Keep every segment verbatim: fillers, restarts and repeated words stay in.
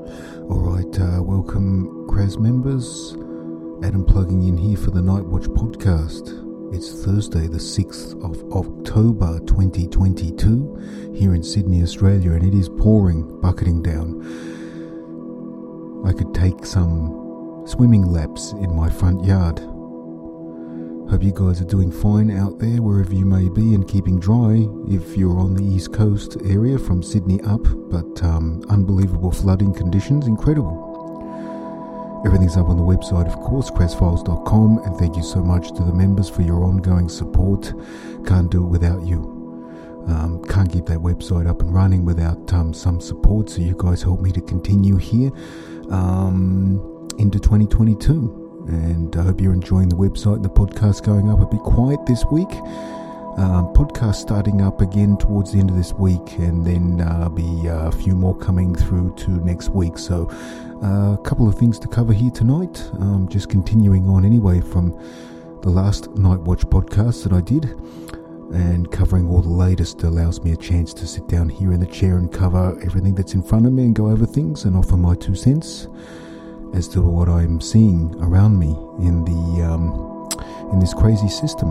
Alright, uh, welcome C R A S members. Adam plugging in here for the Night Watch podcast. It's Thursday the sixth of October twenty twenty-two here in Sydney, Australia, and it is pouring, bucketing down. I could take some swimming laps in my front yard. Hope you guys are doing fine out there wherever you may be and keeping dry if you're on the East Coast area from Sydney up, but um, unbelievable flooding conditions, incredible. Everything's up on the website, of course, cras files dot com, and thank you so much to the members for your ongoing support. Can't do it without you. Um, can't keep that website up and running without um, some support, so you guys help me to continue here um, into twenty twenty-two. And I hope you're enjoying the website and the podcast going up a bit quiet this week. Um, podcast starting up again towards the end of this week, and then uh, be uh, a few more coming through to next week. So uh, a couple of things to cover here tonight. Um, just continuing on anyway from the last Night Watch podcast that I did, and covering all the latest allows me a chance to sit down here in the chair and cover everything that's in front of me and go over things and offer my two cents as to what I'm seeing around me in the um, in this crazy system.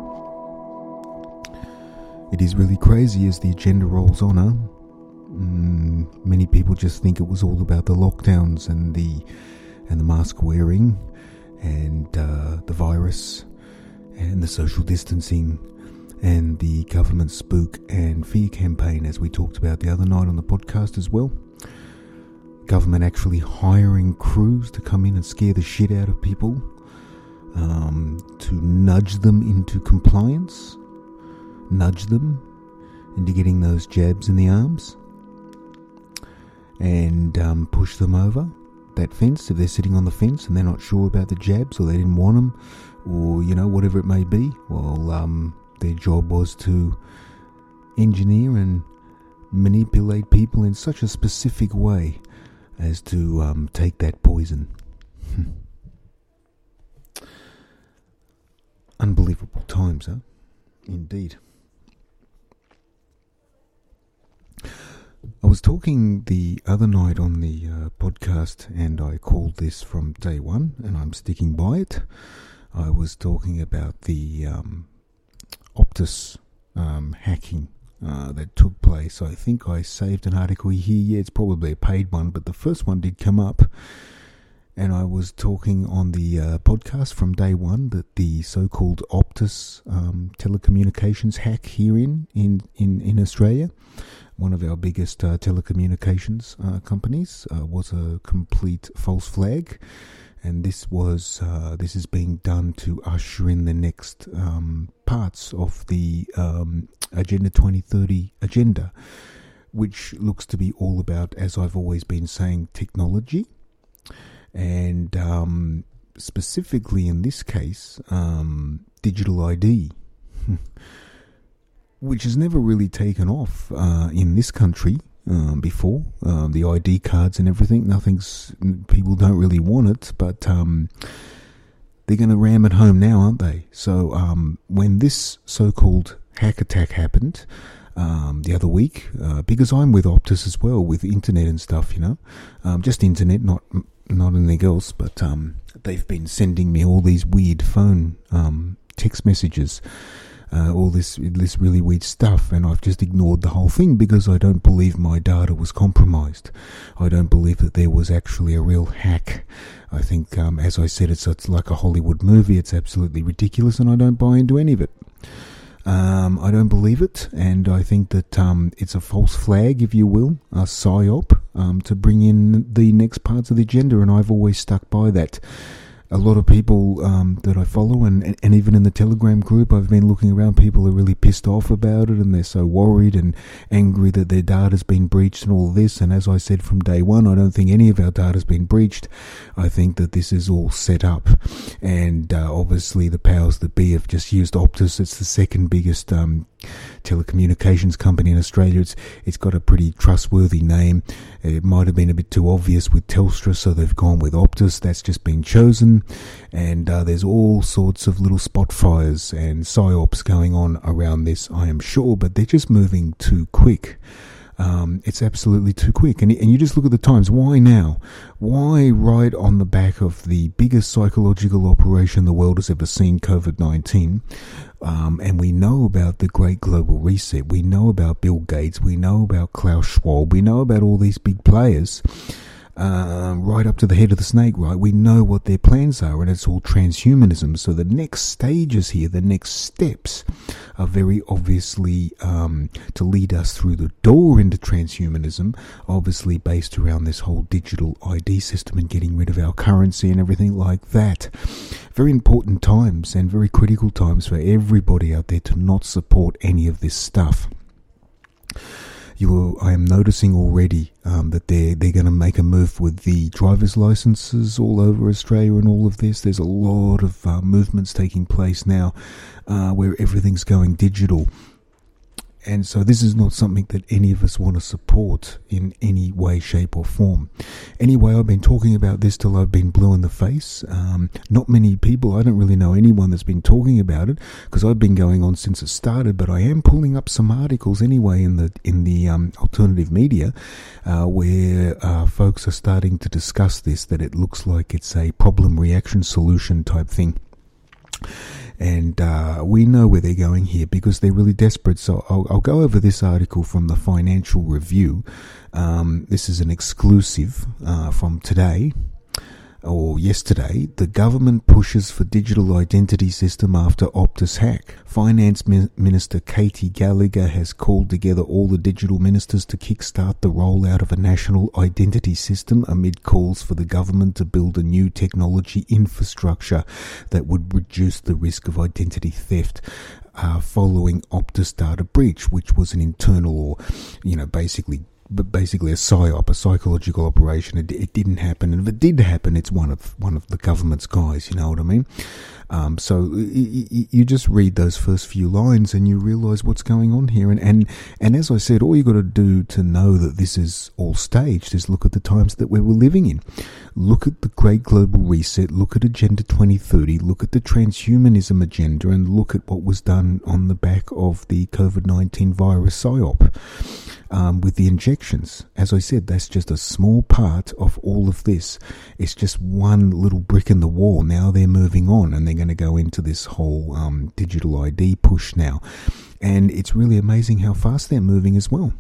It is really crazy as the agenda rolls on. Huh? Mm, many people just think it was all about the lockdowns and the and the mask wearing and uh, the virus and the social distancing and the government spook and fear campaign, as we talked about the other night on the podcast as well. Government actually hiring crews to come in and scare the shit out of people, um, to nudge them into compliance, nudge them into getting those jabs in the arms, and um, push them over that fence if they're sitting on the fence and they're not sure about the jabs, or they didn't want them, or you know, whatever it may be. Well, um, their job was to engineer and manipulate people in such a specific way as to um, take that poison. Unbelievable times, huh? Indeed. I was talking the other night on the uh, podcast, and I called this from day one, and I'm sticking by it. I was talking about the um, Optus um, hacking Uh, that took place. I think I saved an article here. Yeah, it's probably a paid one, but the first one did come up, and I was talking on the uh, podcast from day one that the so-called Optus um, telecommunications hack here in, in, in, in Australia, one of our biggest uh, telecommunications uh, companies, uh, was a complete false flag. And this was uh, this is being done to usher in the next um, parts of the um, Agenda twenty thirty agenda, which looks to be all about, as I've always been saying, technology, and um, specifically in this case, um, digital I D, which has never really taken off uh, in this country. Um, before um, the I D cards and everything, nothing's people don't really want it, but um, they're going to ram it home now, aren't they? So um, when this so-called hack attack happened um, the other week, uh, because I'm with Optus as well, with internet and stuff, you know, um, just internet, not not anything else, but um, they've been sending me all these weird phone um, text messages. Uh, all this this really weird stuff, and I've just ignored the whole thing because I don't believe my data was compromised. I don't believe that there was actually a real hack. I think, um, as I said, it's, it's like a Hollywood movie. It's absolutely ridiculous, and I don't buy into any of it. Um, I don't believe it, and I think that um, it's a false flag, if you will, a psyop, um, to bring in the next parts of the agenda, and I've always stuck by that. A lot of people um, that I follow, and, and even in the Telegram group, I've been looking around, people are really pissed off about it, and they're so worried and angry that their data's been breached and all this. And as I said from day one, I don't think any of our data's been breached. I think that this is all set up. And uh, obviously the powers that be have just used Optus. It's the second biggest um, telecommunications company in Australia. It's It's got a pretty trustworthy name. It might have been a bit too obvious with Telstra, so they've gone with Optus. That's just been chosen. And uh, there's all sorts of little spot fires and psyops going on around this, I am sure, but they're just moving too quick. Um, it's absolutely too quick. And, and you just look at the times. Why now? Why right on the back of the biggest psychological operation the world has ever seen, COVID nineteen? Um, and we know about the Great Global Reset. We know about Bill Gates. We know about Klaus Schwab. We know about all these big players. Uh, right up to the head of the snake, right? We know what their plans are, and it's all transhumanism. So the next stages here, the next steps, are very obviously um, to lead us through the door into transhumanism, obviously based around this whole digital I D system and getting rid of our currency and everything like that. Very important times and very critical times for everybody out there to not support any of this stuff. You will, I am noticing already um, that they're, they're going to make a move with the driver's licenses all over Australia and all of this. There's a lot of uh, movements taking place now uh, where everything's going digital. And so this is not something that any of us want to support in any way, shape or form. Anyway, I've been talking about this till I've been blue in the face. Um, not many people, I don't really know anyone that's been talking about it because I've been going on since it started, but I am pulling up some articles anyway in the in the um, alternative media uh, where uh, folks are starting to discuss this, that it looks like it's a problem reaction solution type thing. And uh, we know where they're going here because they're really desperate. So I'll, I'll go over this article from the Financial Review. Um, this is an exclusive uh, from today or yesterday. The government pushes for digital identity system after Optus hack. Finance Min- Minister Katie Gallagher has called together all the digital ministers to kickstart the rollout of a national identity system amid calls for the government to build a new technology infrastructure that would reduce the risk of identity theft. Uh, following Optus data breach, which was an internal or, you know, basically but basically a psyop, a psychological operation. It, it didn't happen, and if it did happen, it's one of one of the government's guys. You know what I mean? Um, so y- y- you just read those first few lines, and you realise what's going on here. And, and and as I said, all you got to do to know that this is all staged is look at the times that we were living in. Look at the Great Global Reset. Look at Agenda twenty thirty. Look at the transhumanism agenda, and look at what was done on the back of the COVID nineteen virus psyop. Um, with the injections. As I said, that's just a small part of all of this. It's just one little brick in the wall. Now they're moving on and they're going to go into this whole um, digital I D push now. And it's really amazing how fast they're moving as well.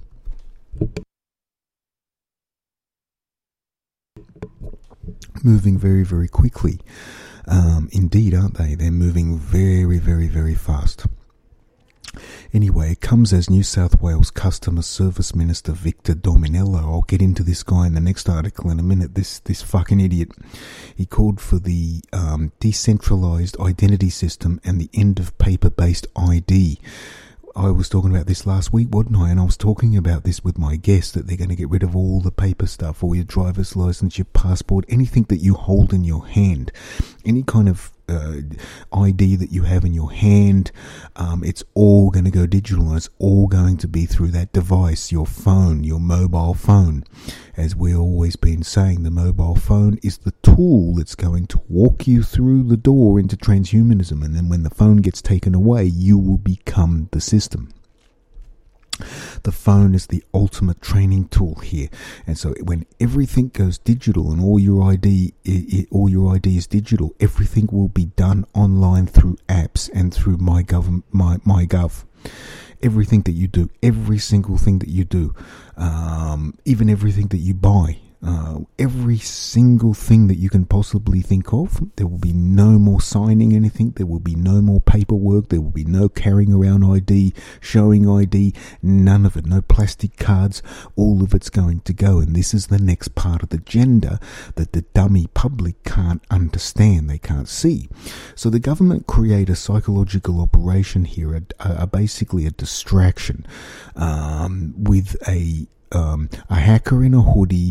Moving very, very quickly. Um, indeed, aren't they? They're moving very, very, very fast. Anyway, it comes as New South Wales Customer Service Minister Victor Dominello. I'll get into this guy in the next article in a minute. This this fucking idiot. He called for the um, decentralised identity system and the end of paper-based I D. I was talking about this last week, wasn't I? And I was talking about this with my guest, that they're going to get rid of all the paper stuff, all your driver's license, your passport, anything that you hold in your hand, any kind of uh, I D that you have in your hand. Um, it's all going to go digital, and it's all going to be through that device, your phone, your mobile phone. As we've always been saying, the mobile phone is the tool that's going to walk you through the door into transhumanism, and then when the phone gets taken away, you will become the system. The phone is the ultimate training tool here, and so when everything goes digital and all your I D, it, it, all your I D is digital, everything will be done online through apps and through MyGov. My MyGov. Everything that you do, every single thing that you do, um, even everything that you buy. Uh, every single thing that you can possibly think of. There will be no more signing anything. There will be no more paperwork. There will be no carrying around I D, showing I D, none of it. No plastic cards. All of it's going to go. And this is the next part of the agenda that the dummy public can't understand. They can't see. So the government create a psychological operation here, a, a, basically a distraction um, with a Um, a hacker in a hoodie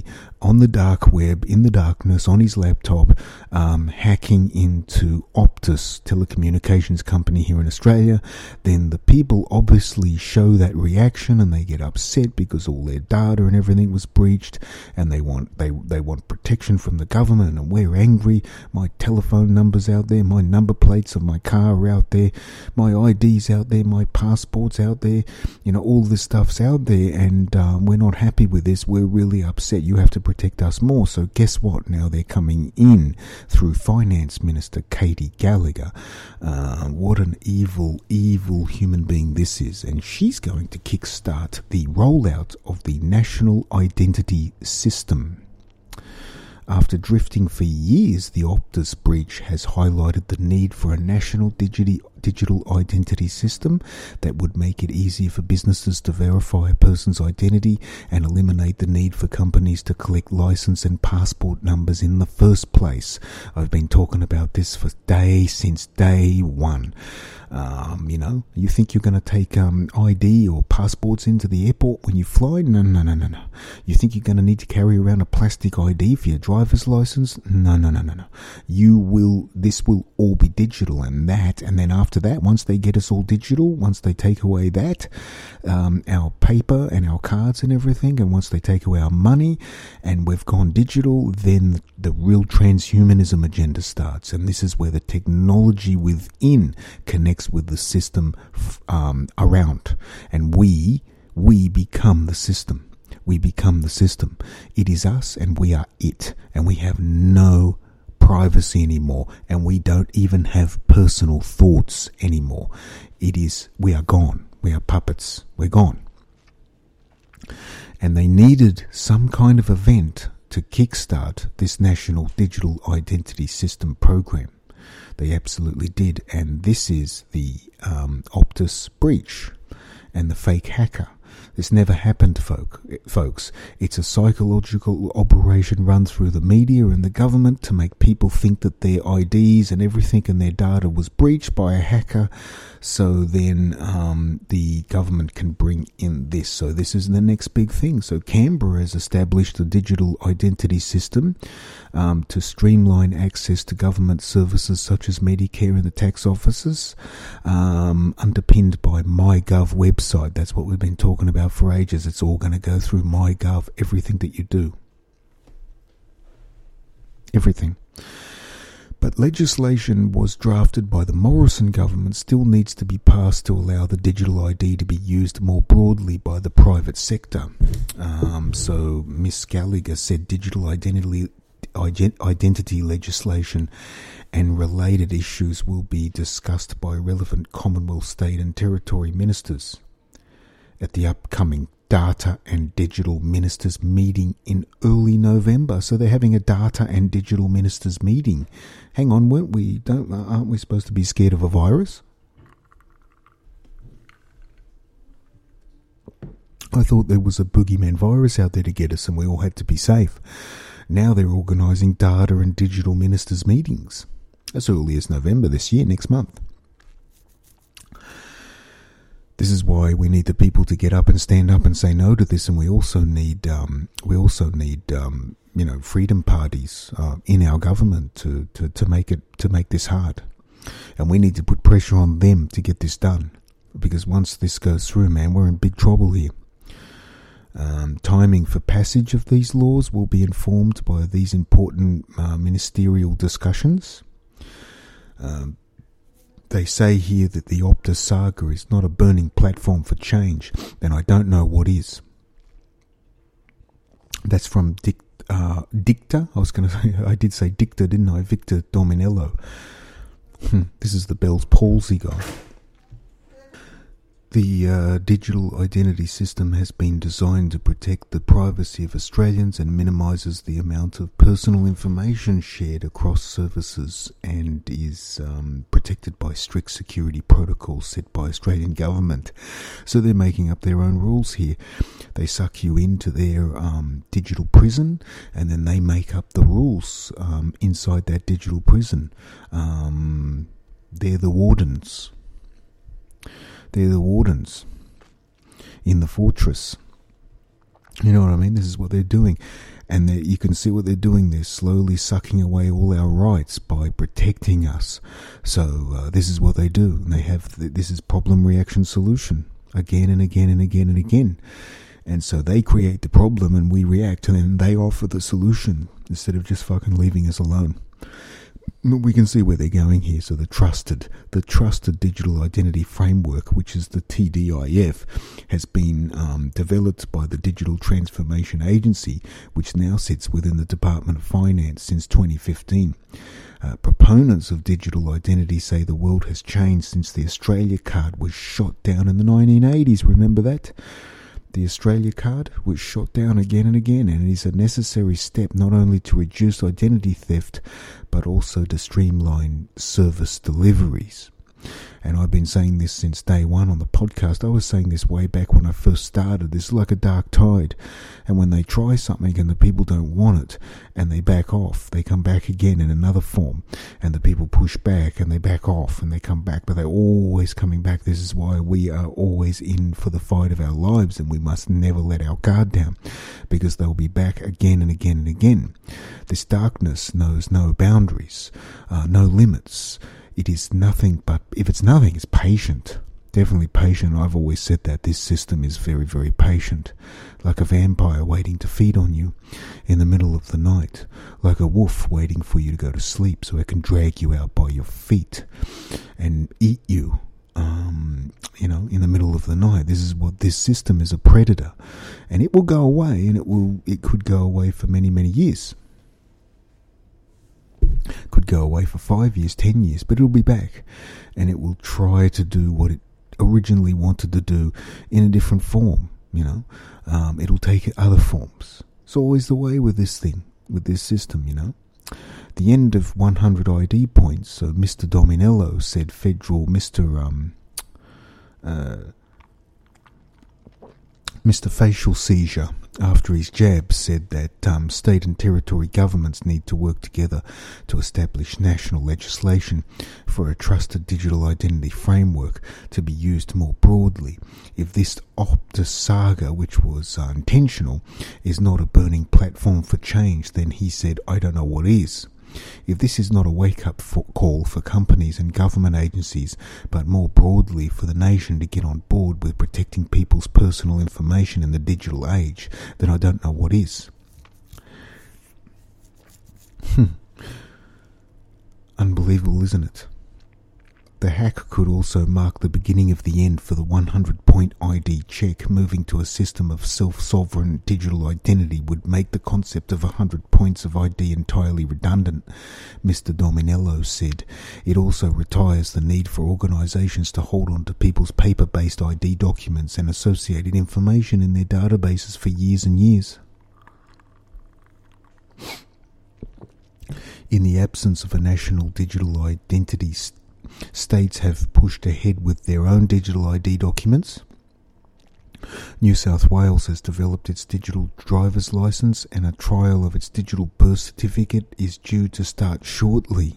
on the dark web, in the darkness, on his laptop, um, hacking into Optus telecommunications company here in Australia. Then the people obviously show that reaction and they get upset because all their data and everything was breached, and they want they they want protection from the government, and we're angry. My telephone number's out there, my number plates of my car are out there, my I D's out there, my passport's out there, you know, all this stuff's out there, and um, we're not happy with this. We're really upset. You have to protect us more. So guess what? Now they're coming in through Finance Minister Katie Gallagher. Uh, what an evil, evil human being this is. And she's going to kickstart the rollout of the National Identity System. After drifting for years, the Optus breach has highlighted the need for a national digiti- digital identity system that would make it easier for businesses to verify a person's identity and eliminate the need for companies to collect license and passport numbers in the first place. I've been talking about this for days, since day one. Um, you know, you think you're going to take um, I D or passports into the airport when you fly? No, no, no, no, no. You think you're going to need to carry around a plastic I D for your driver's license? No, no, no, no, no. You will, this will all be digital, and that, and then after that, once they get us all digital, once they take away that, um, our paper and our cards and everything, and once they take away our money and we've gone digital, then the real transhumanism agenda starts. And this is where the technology within connects with the system um, around, and we we become the system. We become the system. It is us, and we are it, and we have no privacy anymore, and we don't even have personal thoughts anymore. It is, we are gone. We are puppets. We're gone. And they needed some kind of event to kickstart this National Digital Identity System program. They absolutely did, and this is the um, Optus breach and the fake hacker. This never happened, folk, folks. It's a psychological operation run through the media and the government to make people think that their I Ds and everything and their data was breached by a hacker, so then um, the government can bring in this. So this is the next big thing. So Canberra has established a digital identity system um, to streamline access to government services such as Medicare and the tax offices, um, underpinned by MyGov website. That's what we've been talking about for ages. It's all going to go through MyGov, everything that you do. Everything. But legislation was drafted by the Morrison government still needs to be passed to allow the digital I D to be used more broadly by the private sector. Um, so Miss Gallagher said digital identity identity legislation and related issues will be discussed by relevant Commonwealth, state and territory ministers at the upcoming Data and Digital Ministers meeting in early November. So they're having a Data and Digital Ministers meeting. Hang on, weren't we? Don't aren't we supposed to be scared of a virus? I thought there was a boogeyman virus out there to get us, and we all had to be safe. Now they're organising Data and Digital Ministers meetings as early as November this year, next month. This is why we need the people to get up and stand up and say no to this, and we also need um, we also need um, you know freedom parties uh, in our government to, to, to make it to make this hard, and we need to put pressure on them to get this done, because once this goes through, man, we're in big trouble here. Um, timing for passage of these laws will be informed by these important uh, ministerial discussions. Um, They say here that the Optus saga is not a burning platform for change, then I don't know what is. That's from Dick, uh, Dicta. I was going to say, I did say Dicta, didn't I? Victor Dominello. This is the Bell's palsy guy. The uh, digital identity system has been designed to protect the privacy of Australians and minimises the amount of personal information shared across services, and is um, protected by strict security protocols set by Australian government. So they're making up their own rules here. They suck you into their um, digital prison, and then they make up the rules um, inside that digital prison. Um, they're the wardens. They're the wardens in the fortress. You know what I mean? This is what they're doing. And you can see what they're doing. They're slowly sucking away all our rights by protecting us. So uh, this is what they do. And they have th- this is problem, reaction, solution again and again and again and again. And so they create the problem and we react, and then they offer the solution instead of just fucking leaving us alone. We can see where they're going here. So the trusted, the trusted digital identity framework, which is the T D I F, has been um, developed by the Digital Transformation Agency, which now sits within the Department of Finance since twenty fifteen. Uh, proponents of digital identity say the world has changed since the Australia card was shot down in the nineteen eighties. Remember that? The Australia card was shot down again and again, and it is a necessary step not only to reduce identity theft, but also to streamline service deliveries. And I've been saying this since day one on the podcast. I was saying this way back when I first started. This is like a dark tide. And when they try something and the people don't want it, and they back off, they come back again in another form. And the people push back and they back off and they come back. But they're always coming back. This is why we are always in for the fight of our lives, and we must never let our guard down, because they'll be back again and again and again. This darkness knows no boundaries, uh, no limits. It is nothing but, if it's nothing, it's patient. Definitely patient. I've always said that this system is very, very patient. Like a vampire waiting to feed on you in the middle of the night. Like a wolf waiting for you to go to sleep so it can drag you out by your feet and eat you, um, you know, in the middle of the night. This is what this system is, a predator. And it will go away, and it will, it could go away for many, many years. Could go away for five years, ten years, but it'll be back, and it will try to do what it originally wanted to do in a different form. You know, um, it'll take other forms. It's always the way with this thing, with this system. You know, the end of one hundred I D points. So Mister Dominello said federal Mister Um, uh, Mister Facial Seizure, after his jab, said that um, state and territory governments need to work together to establish national legislation for a trusted digital identity framework to be used more broadly. If this Optus saga, which was uh, intentional, is not a burning platform for change, then he said, I don't know what is. If this is not a wake-up call for companies and government agencies, but more broadly for the nation to get on board with protecting people's personal information in the digital age, then I don't know what is. Unbelievable, isn't it? The hack could also mark the beginning of the end for the one hundred point I D check. Moving to a system of self-sovereign digital identity would make the concept of one hundred points of I D entirely redundant, Mister Dominello said. It also retires the need for organisations to hold on to people's paper-based I D documents and associated information in their databases for years and years. In the absence of a national digital identity st- States have pushed ahead with their own digital I D documents. New South Wales has developed its digital driver's licence, and a trial of its digital birth certificate is due to start shortly.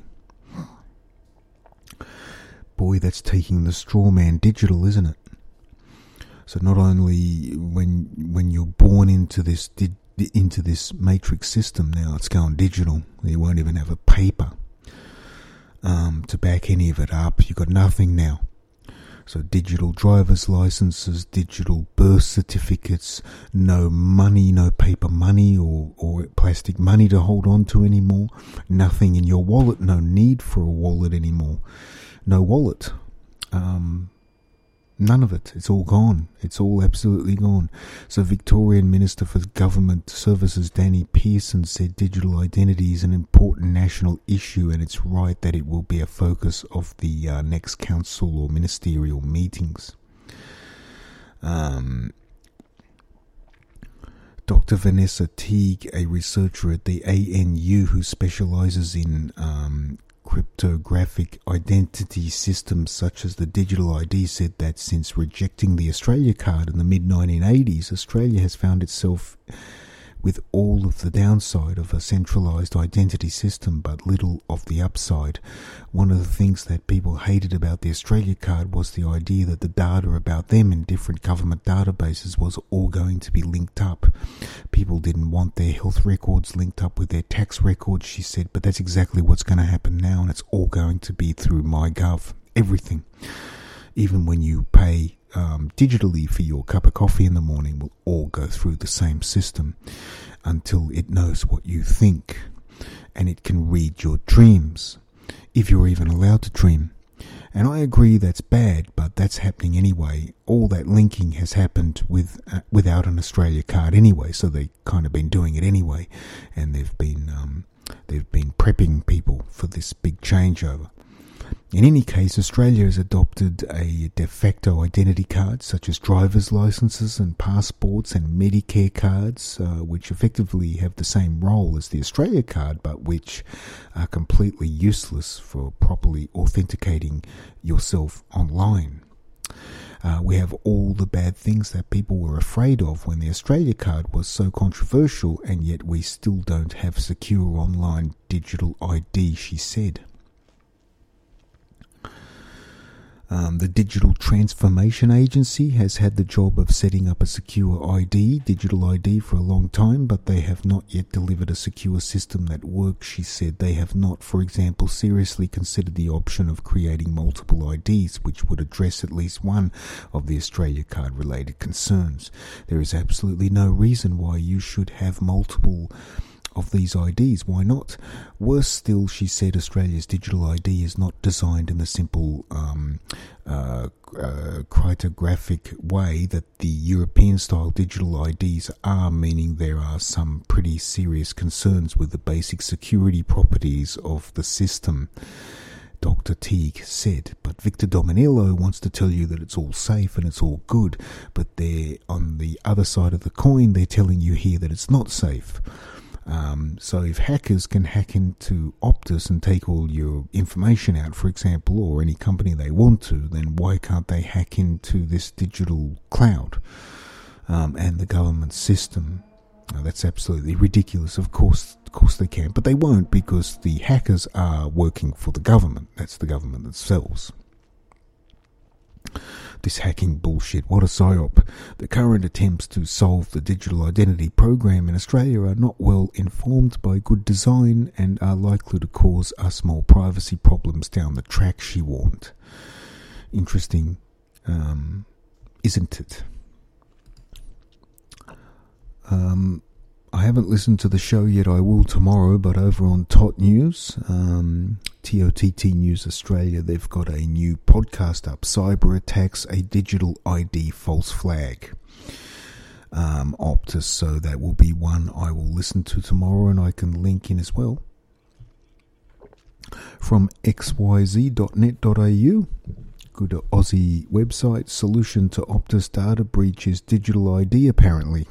Boy, that's taking the straw man digital, isn't it? So not only when when you're born into this di- into this matrix system, now it's going digital. You won't even have a paper Um, to back any of it up. You've got nothing now. So digital driver's licenses, digital birth certificates, no money, no paper money or, or plastic money to hold on to anymore. Nothing in your wallet, no need for a wallet anymore. No wallet. Um, none of it. It's all gone. It's all absolutely gone. So Victorian Minister for Government Services Danny Pearson said digital identity is an important national issue, and it's right that it will be a focus of the uh, next council or ministerial meetings. Um, Doctor Vanessa Teague, a researcher at the A N U who specialises in um, cryptographic identity systems such as the digital I D, said that since rejecting the Australia card in the mid nineteen eighties, Australia has found itself with all of the downside of a centralized identity system but little of the upside. One of the things that people hated about the Australia card was the idea that the data about them in different government databases was all going to be linked up. People didn't want their health records linked up with their tax records, she said, but that's exactly what's going to happen now, and it's all going to be through MyGov. Everything. Even when you pay um, digitally for your cup of coffee in the morning, will all go through the same system until it knows what you think, and it can read your dreams, if you're even allowed to dream. And I agree that's bad, but that's happening anyway. All that linking has happened with uh, without an Australia card anyway, so they've kind of been doing it anyway, and they've been um, they've been prepping people for this big changeover. In any case, Australia has adopted a de facto identity card, such as driver's licenses and passports and Medicare cards, uh, which effectively have the same role as the Australia card, but which are completely useless for properly authenticating yourself online. Uh, we have all the bad things that people were afraid of when the Australia card was so controversial, and yet we still don't have secure online digital I D, she said. Um, the Digital Transformation Agency has had the job of setting up a secure I D, digital I D, for a long time, but they have not yet delivered a secure system that works, she said. They have not, for example, seriously considered the option of creating multiple I Ds, which would address at least one of the Australia card-related concerns. There is absolutely no reason why you should have multiple of these I Ds. Why not? Worse still, she said, Australia's digital I D is not designed in the simple um, uh, uh, cryptographic way that the European-style digital I Ds are, meaning there are some pretty serious concerns with the basic security properties of the system, Doctor Teague said. But Victor Dominello wants to tell you that it's all safe and it's all good, but they're on the other side of the coin, they're telling you here that it's not safe. Um, so if hackers can hack into Optus and take all your information out, for example, or any company they want to, then why can't they hack into this digital cloud um, and the government system? Now, that's absolutely ridiculous. Of course, of course they can, but they won't, because the hackers are working for the government. That's the government themselves. This hacking bullshit, what a psyop. The current attempts to solve the digital identity program in Australia are not well informed by good design and are likely to cause us more privacy problems down the track, she warned. Interesting, um, isn't it? Um, I haven't listened to the show yet. I will tomorrow, but over on T O T News, um, T O T T News Australia, they've got a new podcast up, Cyber Attacks, a Digital I D False Flag. Um, Optus, so that will be one I will listen to tomorrow, and I can link in as well. From x y z dot net dot a u, good Aussie website, solution to Optus data breaches digital I D apparently.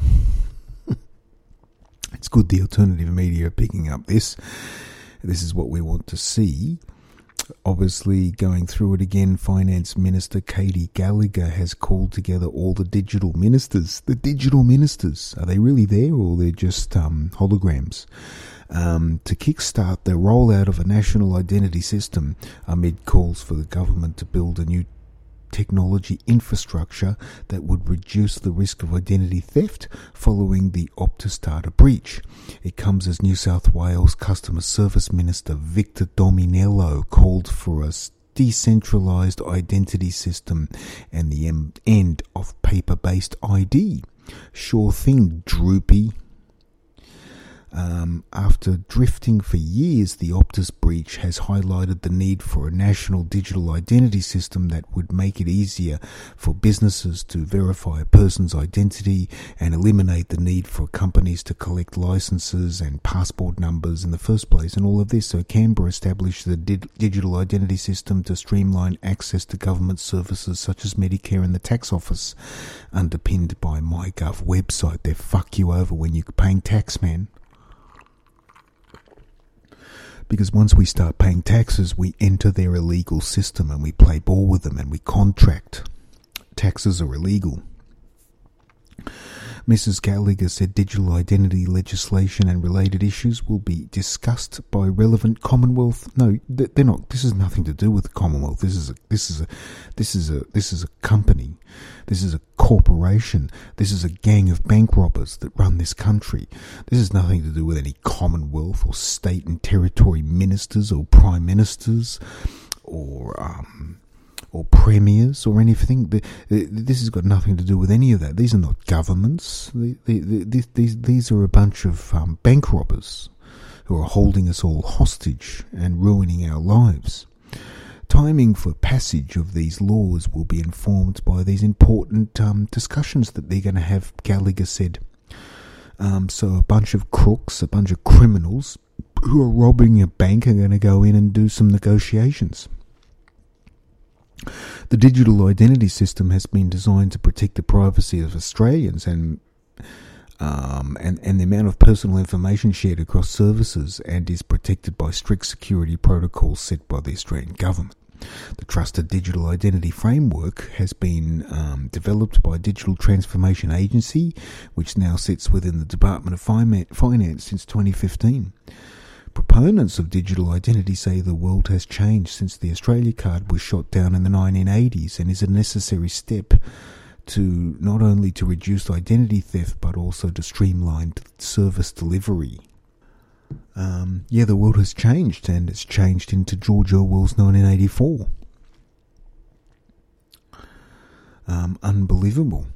It's good the alternative media are picking up this. This is what we want to see. Obviously, going through it again, Finance Minister Katie Gallagher has called together all the digital ministers. The digital ministers, are they really there, or they're just um, holograms? Um, to kickstart the rollout of a national identity system amid calls for the government to build a new technology infrastructure that would reduce the risk of identity theft following the Optus data breach. It comes as New South Wales Customer Service Minister Victor Dominello called for a decentralised identity system and the end of paper-based I D. Sure thing, droopy. Um, after drifting for years, the Optus breach has highlighted the need for a national digital identity system that would make it easier for businesses to verify a person's identity and eliminate the need for companies to collect licenses and passport numbers in the first place, and all of this. So Canberra established the di- digital identity system to streamline access to government services such as Medicare and the tax office, underpinned by MyGov website. They fuck you over when you're paying tax, man. Because once we start paying taxes, we enter their illegal system and we play ball with them and we contract. Taxes are illegal. Missus Gallagher said digital identity legislation and related issues will be discussed by relevant Commonwealth. No, they're not. This has nothing to do with the Commonwealth. This is a this is a this is a this is a company. This is a corporation. This is a gang of bank robbers that run this country. This has nothing to do with any Commonwealth or state and territory ministers or prime ministers or um. or premiers or anything. This has got nothing to do with any of that. These are not governments. These these these are a bunch of um, bank robbers who are holding us all hostage and ruining our lives. Timing for passage of these laws will be informed by these important um, discussions that they're going to have, Gallagher said. Um, so a bunch of crooks, a bunch of criminals who are robbing a bank are going to go in and do some negotiations. The digital identity system has been designed to protect the privacy of Australians and um, and, and the amount of personal information shared across services, and is protected by strict security protocols set by the Australian government. The Trusted Digital Identity Framework has been um, developed by Digital Transformation Agency, which now sits within the Department of Finance since twenty fifteen. Proponents of digital identity say the world has changed since the Australia card was shot down in the nineteen eighties and is a necessary step to not only to reduce identity theft but also to streamline service delivery. Um, yeah, the world has changed, and it's changed into George Orwell's nineteen eighty-four. Um, unbelievable.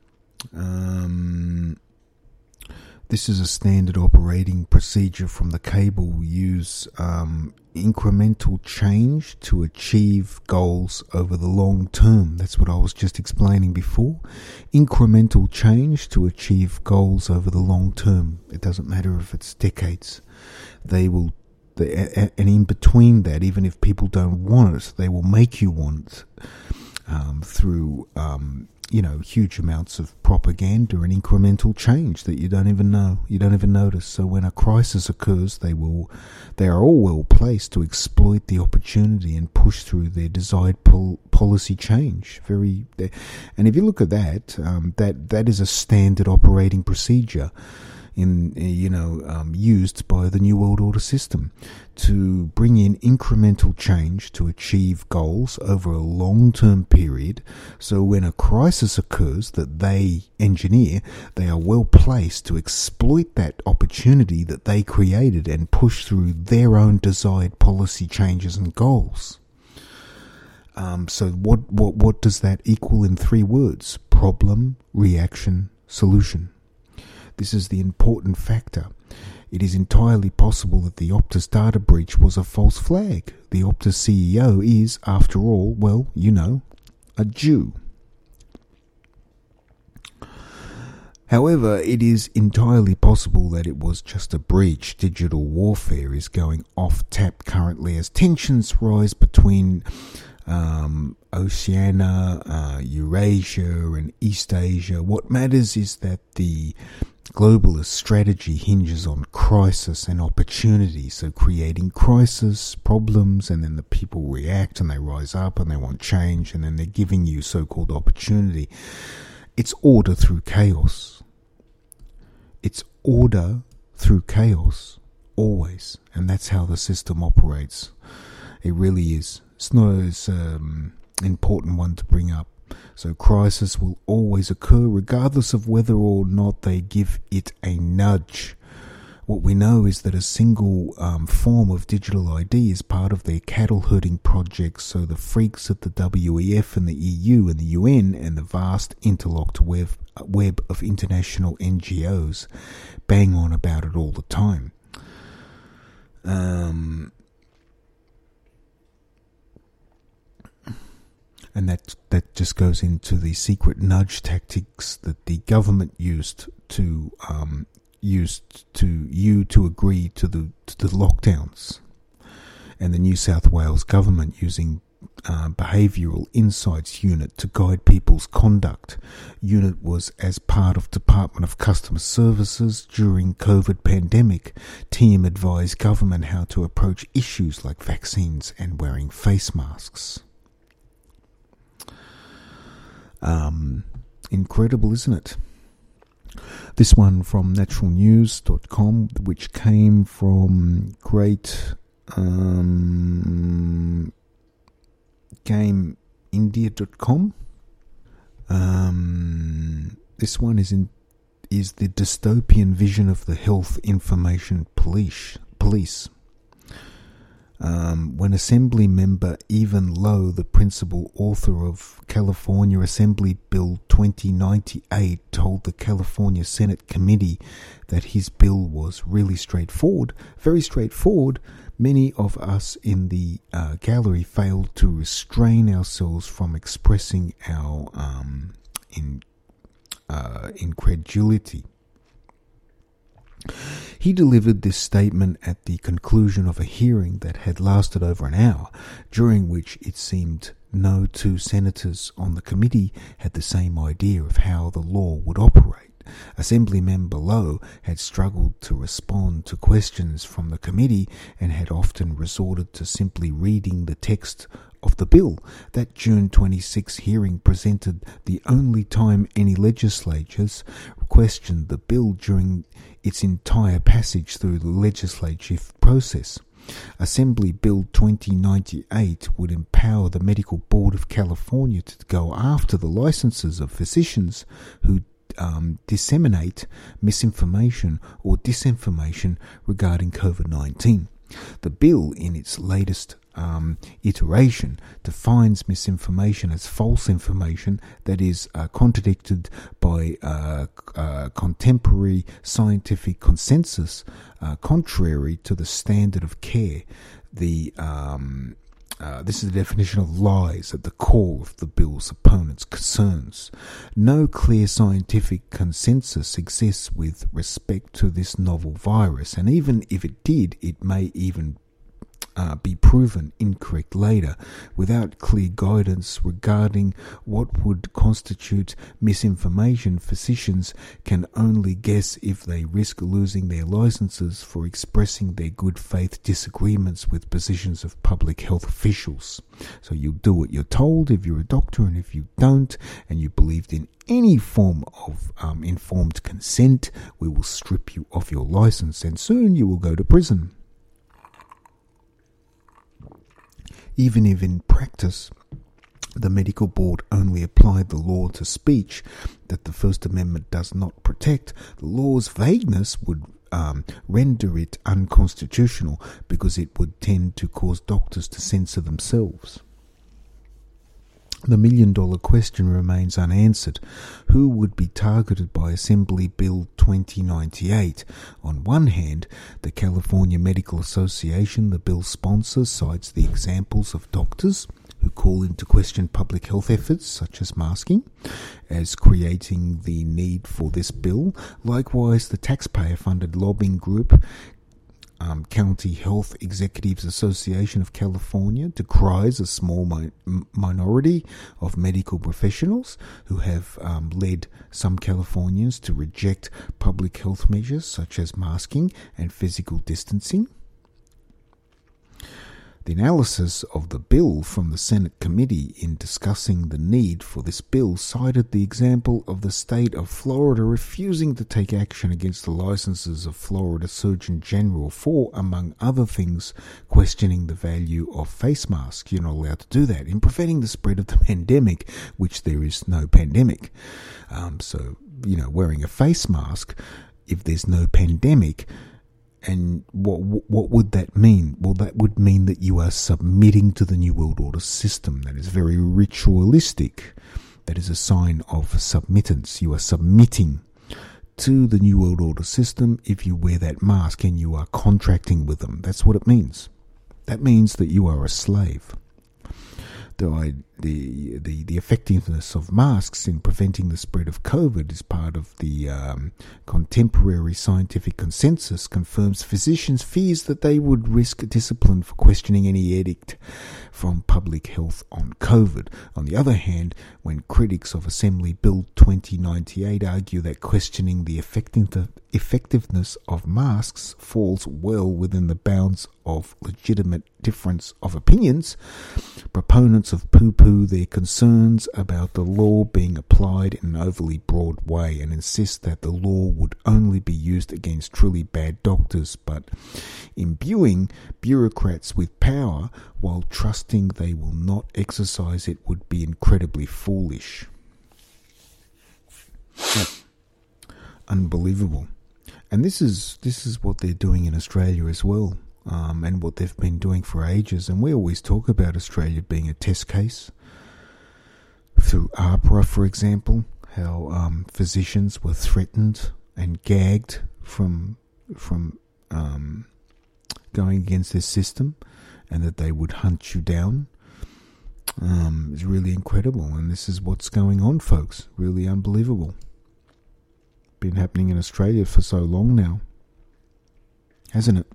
Um... This is a standard operating procedure from the cable. We use um, incremental change to achieve goals over the long term. That's what I was just explaining before. Incremental change to achieve goals over the long term. It doesn't matter if it's decades. They will, they, and in between that, even if people don't want it, they will make you want it um, through... Um, you know, huge amounts of propaganda and incremental change that you don't even know, you don't even notice. So when a crisis occurs, they will, they are all well placed to exploit the opportunity and push through their desired pol- policy change. Very, and if you look at that, um, that that is a standard operating procedure in, you know, um, used by the New World Order system to bring in incremental change to achieve goals over a long-term period. So when a crisis occurs that they engineer, they are well placed to exploit that opportunity that they created and push through their own desired policy changes and goals. Um, so what, what, what does that equal in three words? Problem, reaction, solution. This is the important factor. It is entirely possible that the Optus data breach was a false flag. The Optus C E O is, after all, well, you know, a Jew. However, it is entirely possible that it was just a breach. Digital warfare is going off tap currently as tensions rise between um, Oceania, uh, Eurasia and East Asia. What matters is that the globalist strategy hinges on crisis and opportunity. So creating crisis, problems, and then the people react and they rise up and they want change, and then they're giving you so-called opportunity. It's order through chaos. It's order through chaos, always. And that's how the system operates. It really is. It's not as um, important one to bring up. So crisis will always occur regardless of whether or not they give it a nudge. What we know is that a single um, form of digital I D is part of their cattle herding project, so the freaks at the W E F and the E U and the U N and the vast interlocked web, web of international N G Os bang on about it all the time. Um... And that that just goes into the secret nudge tactics that the government used to um, used to you to agree to the to the lockdowns, and the New South Wales government using uh, behavioural insights unit to guide people's conduct. Unit was as part of Department of Customer Services during COVID pandemic. Team advised government how to approach issues like vaccines and wearing face masks. Um, incredible, isn't it? This one from natural news dot com, which came from great um, game india dot com. Um, this one is in is the dystopian vision of the health information police. Police. Um, when Assembly member Evan Lowe, the principal author of California Assembly Bill twenty ninety-eight, told the California Senate committee that his bill was really straightforward, very straightforward, many of us in the uh, gallery failed to restrain ourselves from expressing our um, in, uh, incredulity. He delivered this statement at the conclusion of a hearing that had lasted over an hour, during which it seemed no two senators on the committee had the same idea of how the law would operate. Assemblymember Lowe had struggled to respond to questions from the committee and had often resorted to simply reading the text of the bill. That June twenty-sixth hearing presented the only time any legislatures questioned the bill during its entire passage through the legislative process. Assembly Bill twenty ninety-eight would empower the Medical Board of California to go after the licenses of physicians who um, disseminate misinformation or disinformation regarding COVID nineteen. The bill, in its latest um, iteration, defines misinformation as false information that is uh, contradicted by uh, uh, contemporary scientific consensus, uh, contrary to the standard of care. The um, Uh, this is the definition of lies at the core of the bill's opponents' concerns. No clear scientific consensus exists with respect to this novel virus, and even if it did, it may even uh, be proven incorrect later, without clear guidance regarding what would constitute misinformation. Physicians can only guess if they risk losing their licenses for expressing their good faith disagreements with positions of public health officials. So you'll do what you're told if you're a doctor, and if you don't, and you believed in any form of um, informed consent, we will strip you of your license, and soon you will go to prison. Even if in practice the medical board only applied the law to speech that the First Amendment does not protect, the law's vagueness would um, render it unconstitutional because it would tend to cause doctors to censor themselves. The million-dollar question remains unanswered. Who would be targeted by Assembly Bill twenty ninety-eight? On one hand, the California Medical Association, the bill's sponsor, cites the examples of doctors who call into question public health efforts, such as masking, as creating the need for this bill. Likewise, the taxpayer-funded lobbying group Um, County Health Executives Association of California decries a small mi- minority of medical professionals who have um, led some Californians to reject public health measures such as masking and physical distancing. The analysis of the bill from the Senate committee in discussing the need for this bill cited the example of the state of Florida refusing to take action against the licenses of Florida Surgeon General for, among other things, questioning the value of face masks. You're not allowed to do that in preventing the spread of the pandemic, which there is no pandemic. Um, so, you know, wearing a face mask, if there's no pandemic. And what what would that mean? Well, that would mean that you are submitting to the New World Order system. That is very ritualistic. That is a sign of submittance. You are submitting to the New World Order system if you wear that mask, and you are contracting with them. That's what it means. That means that you are a slave. The, the the the effectiveness of masks in preventing the spread of COVID is part of the um, contemporary scientific consensus, confirms physicians' fears that they would risk discipline for questioning any edict from public health on COVID. On the other hand, when critics of Assembly Bill twenty ninety-eight argue that questioning the effectiveness of masks falls well within the bounds of legitimate difference of opinions, proponents of poo-poo poo-poo their concerns about the law being applied in an overly broad way and insist that the law would only be used against truly bad doctors, but imbuing bureaucrats with power while trusting they will not exercise it would be incredibly foolish. Unbelievable. And this is this is what they're doing in Australia as well. Um, and what they've been doing for ages. And we always talk about Australia being a test case. Through AHPRA, for example, how um, physicians were threatened and gagged from from um, going against this system, and that they would hunt you down. Um, it's really incredible, and this is what's going on, folks. Really unbelievable. Been happening in Australia for so long now, hasn't it?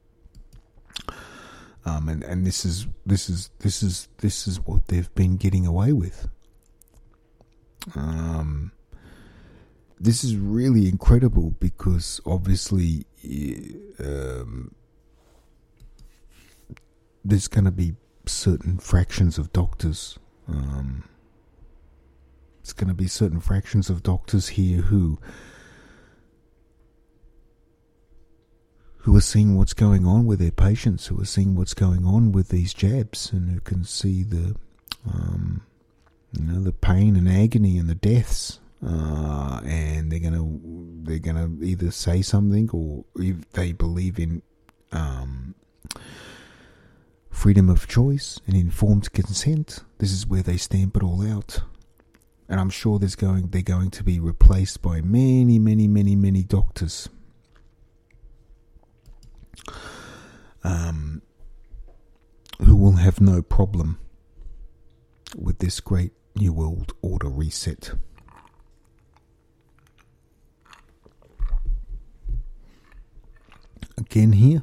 Um, and, and this is this is this is this is what they've been getting away with. Um, this is really incredible because obviously um, there's going to be certain fractions of doctors. Um, it's going to be certain fractions of doctors here who. who are seeing what's going on with their patients, who are seeing what's going on with these jabs, and who can see the, um, you know, the pain and agony and the deaths, uh, and they're gonna they're gonna either say something, or if they believe in um, freedom of choice and informed consent, this is where they stamp it all out. And I'm sure there's going they're going to be replaced by many, many, many, many doctors. Um, who will have no problem with this great New World Order reset. Again here,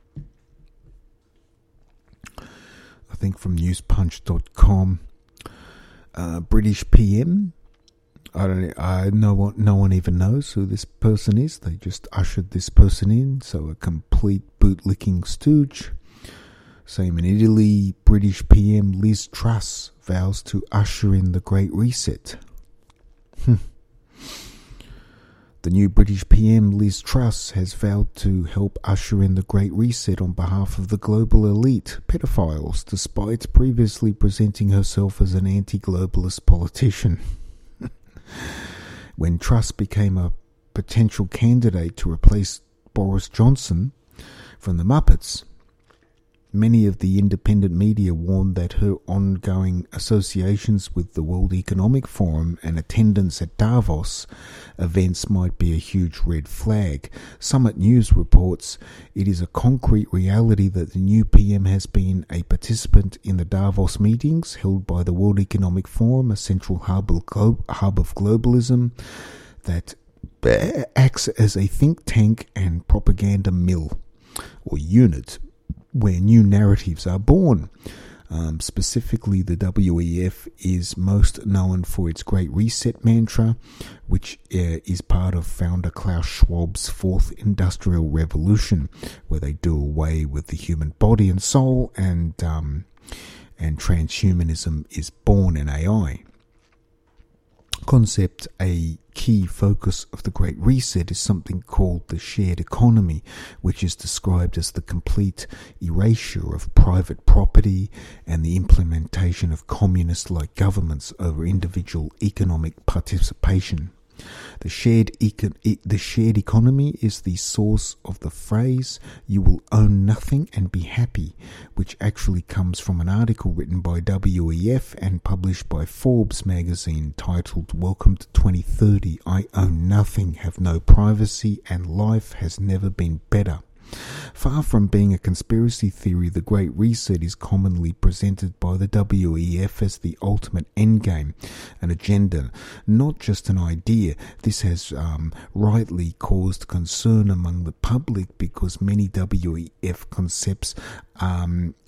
I think from news punch dot com, uh, British P M, I don't. I no one. No one even knows who this person is. They just ushered this person in. So a complete bootlicking stooge. Same in Italy. British P M Liz Truss vows to usher in the Great Reset. Hmm. The new British P M Liz Truss has vowed to help usher in the Great Reset on behalf of the global elite pedophiles, despite previously presenting herself as an anti-globalist politician. When Truss became a potential candidate to replace Boris Johnson from the Muppets, many of the independent media warned that her ongoing associations with the World Economic Forum and attendance at Davos events might be a huge red flag. Summit News reports it is a concrete reality that the new P M has been a participant in the Davos meetings held by the World Economic Forum, a central hub of, glo- hub of globalism that acts as a think tank and propaganda mill or unit where new narratives are born. Um, specifically, the W E F is most known for its Great Reset mantra, which uh, is part of founder Klaus Schwab's Fourth Industrial Revolution, where they do away with the human body and soul, and um, and transhumanism is born in A I. Concept, a key focus of the Great Reset is something called the shared economy, which is described as the complete erasure of private property and the implementation of communist-like governments over individual economic participation. The shared eco- e- the shared economy is the source of the phrase, "you will own nothing and be happy," which actually comes from an article written by W E F and published by Forbes magazine titled "Welcome to twenty thirty, I own nothing, have no privacy, and life has never been better." Far from being a conspiracy theory, the Great Reset is commonly presented by the W E F as the ultimate endgame, an agenda, not just an idea. This has um, rightly caused concern among the public because many W E F concepts um,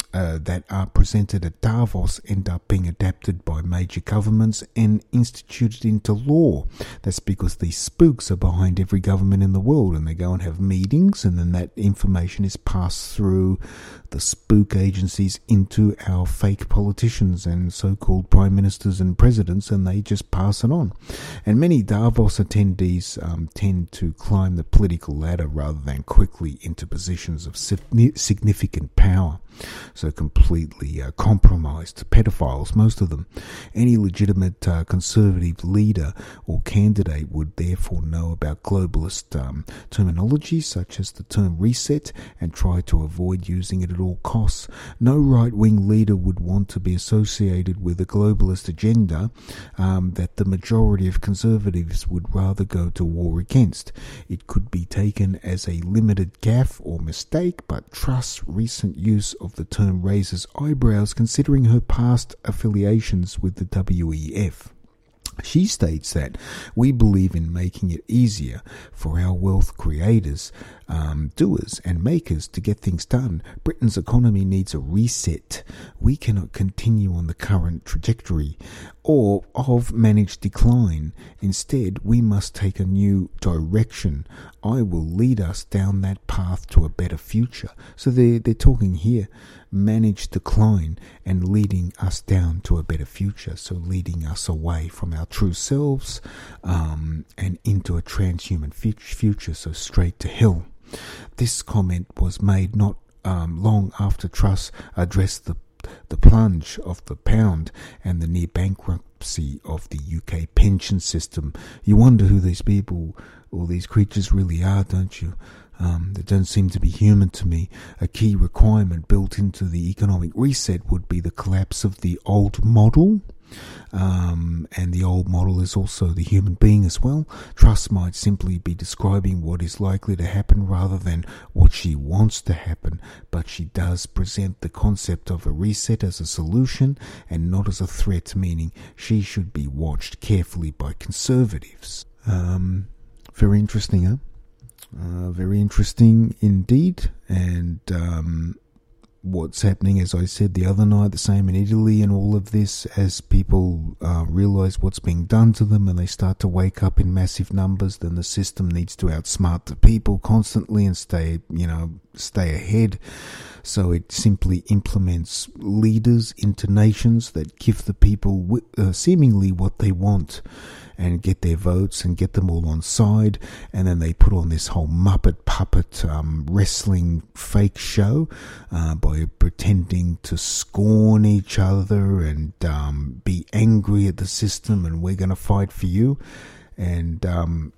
uh, that are presented at Davos end up being adapted by major governments and instituted into law. That's because these spooks are behind every government in the world, and they go and have meetings, and then that information is passed through the spook agencies into our fake politicians and so-called prime ministers and presidents, and they just pass it on. And many Davos attendees um, tend to climb the political ladder rather than quickly into positions of significant power. So completely uh, compromised pedophiles, most of them. Any legitimate uh, conservative leader or candidate would therefore know about globalist um, terminology such as the term reset and try to avoid using it at all costs. No right-wing leader would want to be associated with a globalist agenda um, that the majority of conservatives would rather go to war against. It could be taken as a limited gaffe or mistake, but Truss's recent use of the term raises eyebrows considering her past affiliations with the W E F. She states that we believe in making it easier for our wealth creators, um, doers and makers to get things done. Britain's economy needs a reset. We cannot continue on the current trajectory or of managed decline. Instead, we must take a new direction. I will lead us down that path to a better future. So they're, they're talking here, managed decline and leading us down to a better future. So leading us away from our true selves um, and into a transhuman future, so straight to hell. This comment was made not um, long after Truss addressed the the plunge of the pound and the near bankruptcy of the U K pension system. You wonder who these people or these creatures really are, don't you? Um, they don't seem to be human to me. A key requirement built into the economic reset would be the collapse of the old model. Um, and the old model is also the human being as well. Truss might simply be describing what is likely to happen rather than what she wants to happen, but she does present the concept of a reset as a solution and not as a threat, meaning she should be watched carefully by conservatives. Um, very interesting, huh? Uh, very interesting indeed. And um, what's happening, as I said the other night, the same in Italy and all of this, as people uh, realize what's being done to them and they start to wake up in massive numbers, then the system needs to outsmart the people constantly and stay, you know, stay ahead. So it simply implements leaders into nations that give the people uh, seemingly what they want and get their votes and get them all on side, and then they put on this whole Muppet puppet um, wrestling fake show uh, by pretending to scorn each other and um, be angry at the system, and we're going to fight for you. And um,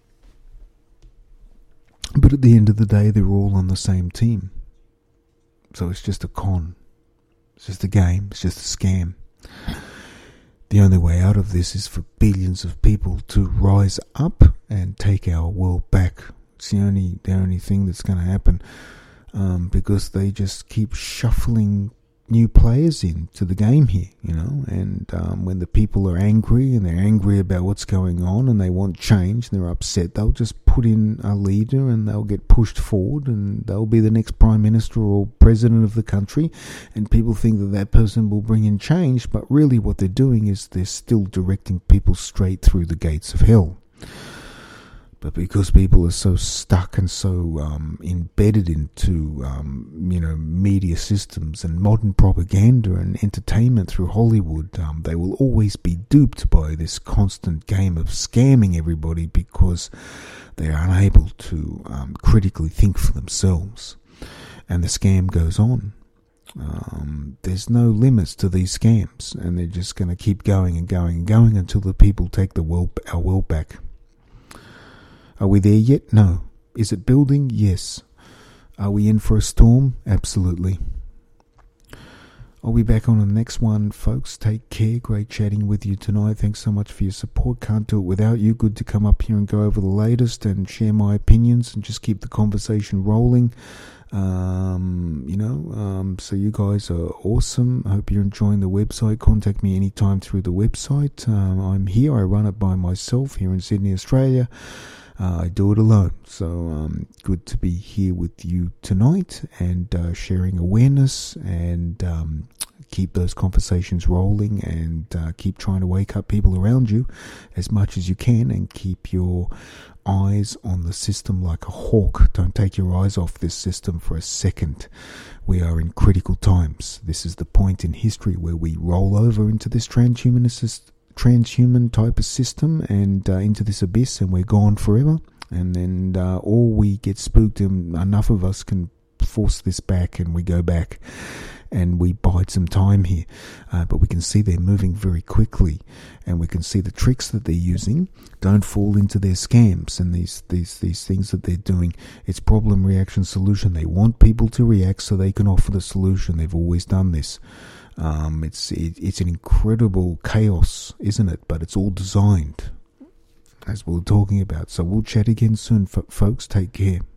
but at the end of the day, they're all on the same team. So it's just a con. It's just a game. It's just a scam. The only way out of this is for billions of people to rise up and take our world back. It's the only the only thing that's going to happen, um, because they just keep shuffling new players into the game here, you know. And um, when the people are angry and they're angry about what's going on and they want change and they're upset, they'll just put in a leader and they'll get pushed forward and they'll be the next prime minister or president of the country, and people think that that person will bring in change, but really what they're doing is they're still directing people straight through the gates of hell. But because people are so stuck and so um, embedded into, um, you know, media systems and modern propaganda and entertainment through Hollywood, um, they will always be duped by this constant game of scamming everybody because they are unable to um, critically think for themselves. And the scam goes on. Um, there's no limits to these scams, and they're just going to keep going and going and going until the people take the world, our world back. Are we there yet? No. Is it building? Yes. Are we in for a storm? Absolutely. I'll be back on the next one, folks. Take care. Great chatting with you tonight. Thanks so much for your support. Can't do it without you. Good to come up here and go over the latest and share my opinions and just keep the conversation rolling. Um, you know, um, so you guys are awesome. I hope you're enjoying the website. Contact me anytime through the website. Um, I'm here. I run it by myself here in Sydney, Australia. Uh, I do it alone. So um, good to be here with you tonight and uh, sharing awareness and um, keep those conversations rolling and uh, keep trying to wake up people around you as much as you can and keep your eyes on the system like a hawk. Don't take your eyes off this system for a second. We are in critical times. This is the point in history where we roll over into this transhumanist, transhuman type of system and uh, into this abyss, and we're gone forever. And then uh, or we get spooked and enough of us can force this back and we go back and we bide some time here. Uh, but we can see they're moving very quickly and we can see the tricks that they're using. Don't fall into their scams and these, these, these things that they're doing. It's problem, reaction, solution. They want people to react so they can offer the solution. They've always done this. Um, it's, it, it's an incredible chaos, isn't it? But it's all designed, as we we're talking about. So we'll chat again soon, f- folks. Take care.